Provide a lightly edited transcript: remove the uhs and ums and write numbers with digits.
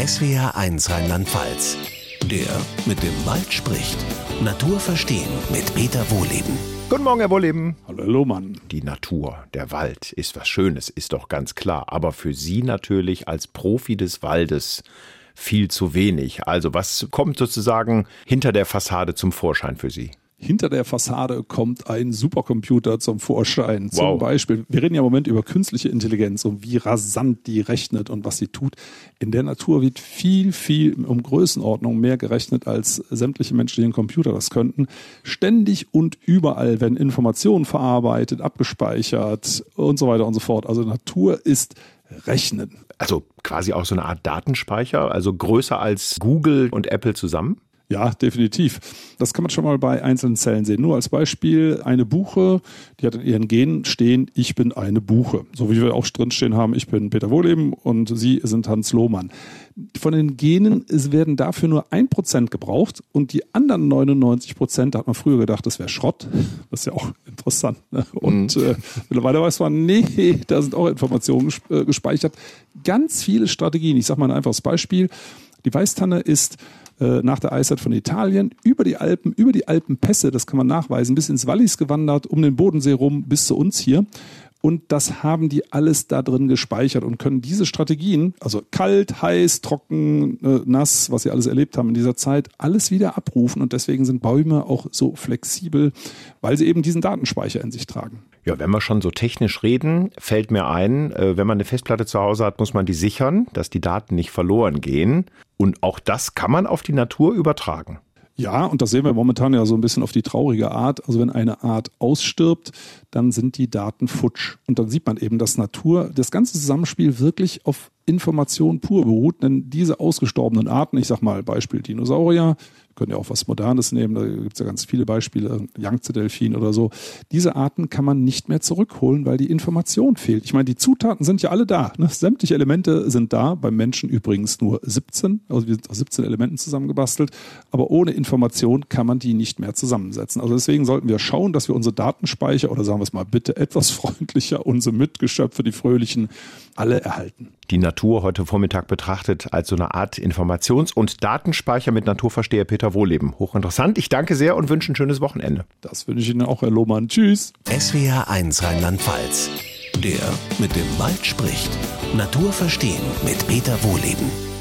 SWR1 Rheinland-Pfalz. Der mit dem Wald spricht. Natur verstehen mit Peter Wohleben. Guten Morgen, Herr Wohleben. Hallo, Lohmann. Die Natur, der Wald ist was Schönes, ist doch ganz klar. Aber für Sie natürlich als Profi des Waldes viel zu wenig. Also was kommt sozusagen hinter der Fassade zum Vorschein für Sie? Hinter der Fassade kommt ein Supercomputer zum Vorschein. Wow. Zum Beispiel, wir reden ja im Moment über künstliche Intelligenz und wie rasant die rechnet und was sie tut. In der Natur wird viel um Größenordnung mehr gerechnet, als sämtliche menschlichen Computer das könnten. Ständig und überall werden Informationen verarbeitet, abgespeichert und so weiter und so fort. Also Natur ist Rechnen. Also quasi auch so eine Art Datenspeicher, also größer als Google und Apple zusammen? Ja, definitiv. Das kann man schon mal bei einzelnen Zellen sehen. Nur als Beispiel, eine Buche, die hat in ihren Genen stehen, ich bin eine Buche. So wie wir auch drinstehen haben, ich bin Peter Wohleben und Sie sind Hans Lohmann. Von den Genen werden dafür nur 1% gebraucht und die anderen 99%, da hat man früher gedacht, das wäre Schrott. Das ist ja auch interessant. Ne? Und mittlerweile weiß man, nee, da sind auch Informationen gespeichert. Ganz viele Strategien. Ich sage mal ein einfaches Beispiel. Die Weißtanne ist nach der Eiszeit von Italien über die Alpenpässe, das kann man nachweisen, bis ins Wallis gewandert, um den Bodensee rum, bis zu uns hier. Und das haben die alles da drin gespeichert und können diese Strategien, also kalt, heiß, trocken, nass, was sie alles erlebt haben in dieser Zeit, alles wieder abrufen. Und deswegen sind Bäume auch so flexibel, weil sie eben diesen Datenspeicher in sich tragen. Ja, wenn wir schon so technisch reden, fällt mir ein, wenn man eine Festplatte zu Hause hat, muss man die sichern, dass die Daten nicht verloren gehen. Und auch das kann man auf die Natur übertragen. Ja, und das sehen wir momentan ja so ein bisschen auf die traurige Art. Also wenn eine Art ausstirbt, dann sind die Daten futsch. Und dann sieht man eben, dass Natur, das ganze Zusammenspiel wirklich auf Information pur beruht. Denn diese ausgestorbenen Arten, ich sag mal Beispiel Dinosaurier, wir können ja auch was Modernes nehmen, da gibt es ja ganz viele Beispiele, Yangtze-Delfin oder so. Diese Arten kann man nicht mehr zurückholen, weil die Information fehlt. Ich meine, die Zutaten sind ja alle da. Ne? Sämtliche Elemente sind da, beim Menschen übrigens nur 17. Also wir sind aus 17 Elementen zusammengebastelt. Aber ohne Information kann man die nicht mehr zusammensetzen. Also deswegen sollten wir schauen, dass wir unsere Datenspeicher, oder sagen wir es mal bitte etwas freundlicher, unsere Mitgeschöpfe, die Fröhlichen, alle erhalten. Die Natur heute Vormittag betrachtet als so eine Art Informations- und Datenspeicher mit Naturversteher Peter Wohleben. Hochinteressant. Ich danke sehr und wünsche ein schönes Wochenende. Das wünsche ich Ihnen auch, Herr Lohmann. Tschüss. SWR1 Rheinland-Pfalz. Der mit dem Wald spricht. Natur verstehen mit Peter Wohleben.